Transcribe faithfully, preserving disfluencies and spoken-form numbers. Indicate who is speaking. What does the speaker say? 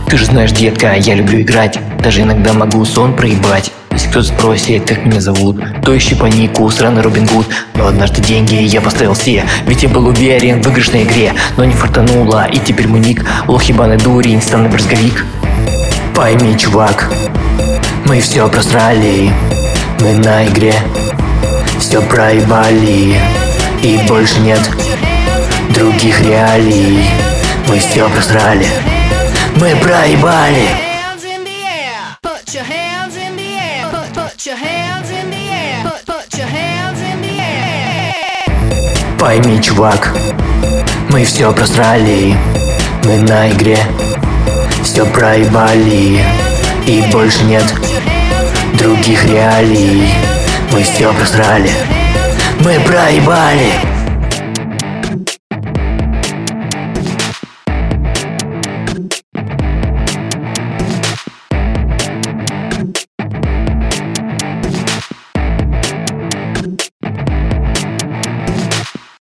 Speaker 1: Ты же знаешь, детка, я люблю играть. Даже иногда могу сон проебать. Если кто-то спросит, как меня зовут, то ищи по нику, сраный Робин Гуд. Но однажды деньги я поставил все, ведь я был уверен в выигрышной игре. Но не фартануло, и теперь мой ник лох ебаный дурень, странный брызговик. Пойми, чувак, мы все просрали. Мы на игре все проебали, и больше нет других реалий. Мы все просрали, мы проебали. Пойми, чувак, мы все просрали. Мы на игре все проебали, и больше нет других реалий. Мы все просрали, мы проебали.